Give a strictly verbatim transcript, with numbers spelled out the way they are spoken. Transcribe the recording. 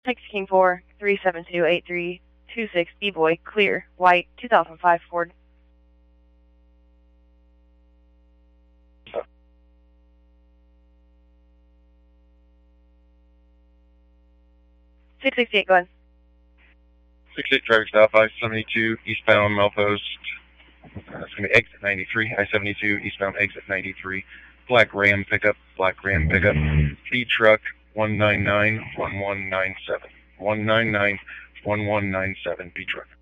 Texas King four, three seven two eight three two six, B-Boy, clear, white, two thousand five Ford. six sixty-eight, go ahead. six eight traffic stop, I seventy-two, eastbound Melpost. That's going to be exit ninety-three, I seventy-two, eastbound exit ninety-three. Black Ram pickup, Black Ram pickup. B truck one nine nine one one nine seven. one nine nine one one nine seven, B truck.